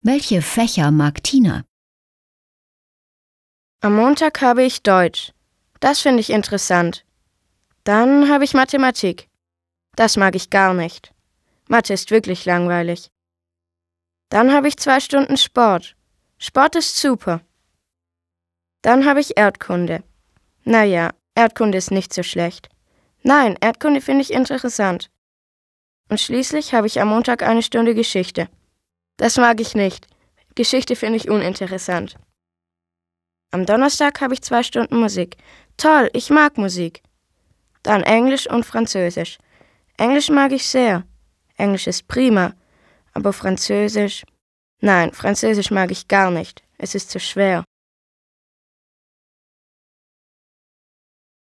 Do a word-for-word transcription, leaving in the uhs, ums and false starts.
Welche Fächer mag Tina? Am Montag habe ich Deutsch. Das finde ich interessant. Dann habe ich Mathematik. Das mag ich gar nicht. Mathe ist wirklich langweilig. Dann habe ich zwei Stunden Sport. Sport ist super. Dann habe ich Erdkunde. Naja, Erdkunde ist nicht so schlecht. Nein, Erdkunde finde ich interessant. Und schließlich habe ich am Montag eine Stunde Geschichte. Das mag ich nicht. Geschichte finde ich uninteressant. Am Donnerstag habe ich zwei Stunden Musik. Toll, ich mag Musik. Dann Englisch und Französisch. Englisch mag ich sehr. Englisch ist prima. Aber Französisch... Nein, Französisch mag ich gar nicht. Es ist zu schwer.